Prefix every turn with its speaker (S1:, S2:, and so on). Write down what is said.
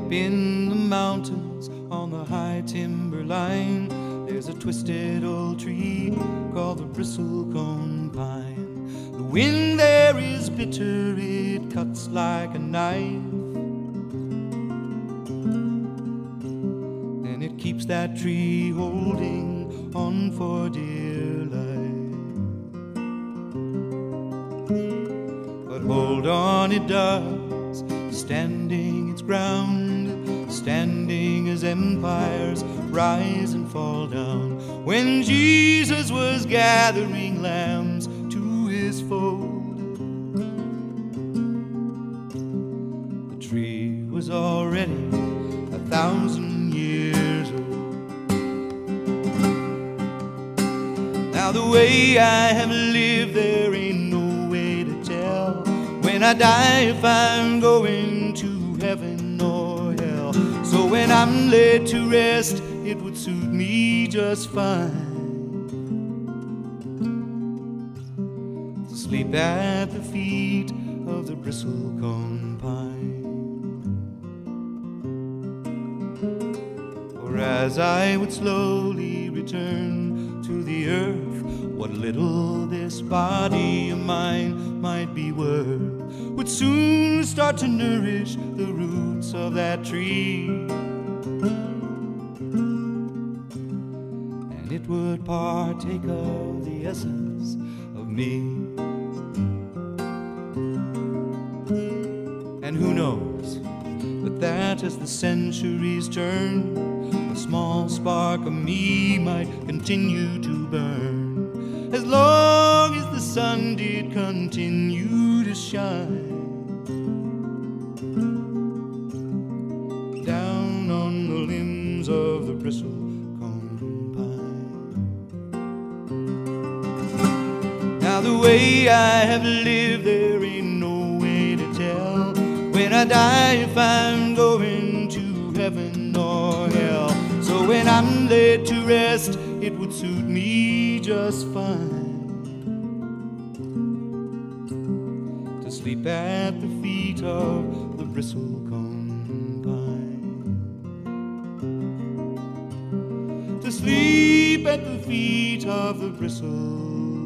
S1: Up in the mountains on the high timberline, there's a twisted old tree called the bristlecone pine. The wind there is bitter, it cuts like a knife, and it keeps that tree holding on for dear life. But hold on, it does, standing its ground, standing as empires rise and fall down. When Jesus was gathering lambs to his fold, the tree was already 1,000 years old. Now the way I have lived, there ain't no way to tell when I die if I'm going to heaven or hell. So when I'm laid to rest, it would suit me just fine to sleep at the feet of the bristlecone pine. For as I would slowly return to the earth, what little this body of mine might be worth would soon start to nourish the roots of that tree, and it would partake of the essence of me. And who knows but that as the centuries turn, a small spark of me might continue to burn, as long as the sun did continue to shine down on the limbs of the bristlecone pine. Now the way I have lived, there ain't no way to tell when I die if I'm going to heaven or hell. So when I'm laid to rest, it would suit me just fine to sleep at the feet of the bristlecone pine, to sleep at the feet of the bristlecone